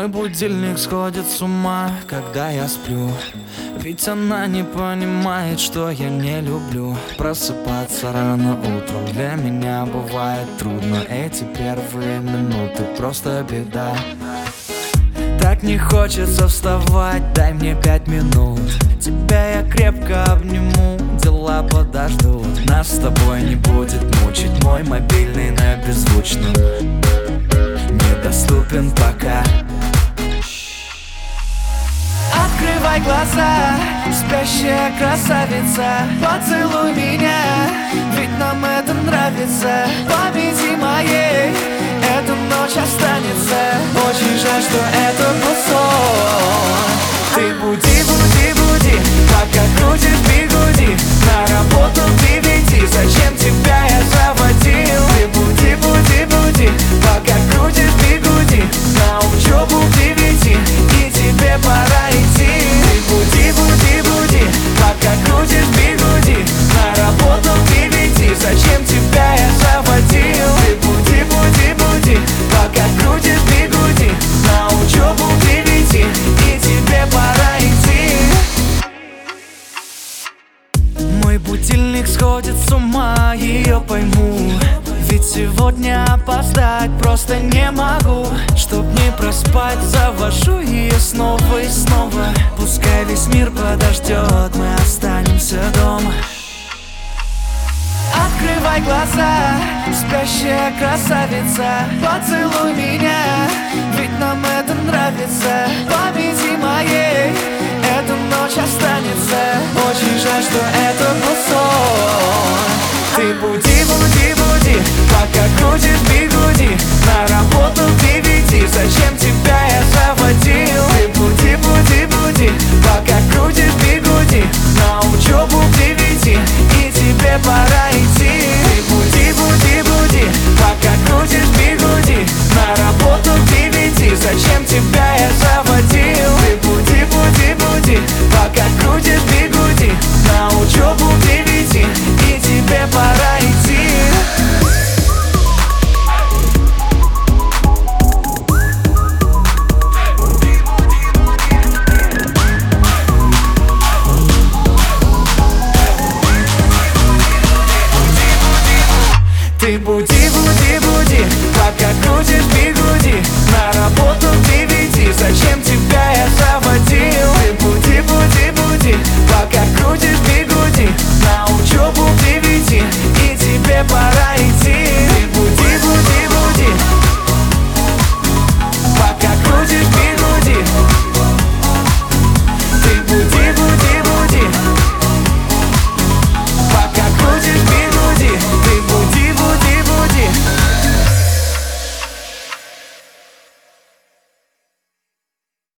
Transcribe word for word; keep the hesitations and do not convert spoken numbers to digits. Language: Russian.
Мой будильник сходит с ума, когда я сплю. Ведь она не понимает, что я не люблю просыпаться рано утром. Для меня бывает трудно, эти первые минуты просто беда. Так не хочется вставать, дай мне пять минут. Тебя я крепко обниму, дела подождут. Нас с тобой не будет мучить мой мобильный на беззвучном, недоступен пока. Открывай глаза, спящая красавица, поцелуй меня, ведь нам это нравится. Победи моей, эта ночь останется. Очень жаль, что это был сон. Ты буди, буди, буди, пока крутишь бигуди. На работу к девяти, зачем тебя я заводил? Ты буди, буди, буди, пока крутишь бигуди. На учебу к девяти, и тебе пора идти. Ты буди, буди, буди, пока крутишь бигуди. На работу к девяти, зачем тебя я заводил? Ты буди, буди, буди, пока крутишь бигуди. На учебу к девяти, и тебе пора идти. Мой будильник сходит с ума, ее пойму. Ведь сегодня опоздать просто не могу. Чтоб не проспать, завожу ее снова и снова. Пускай весь мир подождет, мы останемся дома. Открывай глаза, спящая красавица, поцелуй меня, ведь нам это нравится. Победи моей, эта ночь останется. Очень жаль, что это был сон. Ты буди, буди, буди, пока крутишь бигуди. На работу к девяти, зачем тебя я заводил? Ты буди, буди, буди, пока крутишь бигуди. На учебу к девяти, и тебе пора идти. Ты буди, буди, буди, пока крутишь бигуди. На работу к девяти, зачем тебя я заводил? Ты буди, буди, буди, пока крутишь бигуди. На учебу к девяти, и тебе пора идти. Ты буди, буди, буди, пока крутишь бигуди. На работу к девяти, зачем тебя я заводил?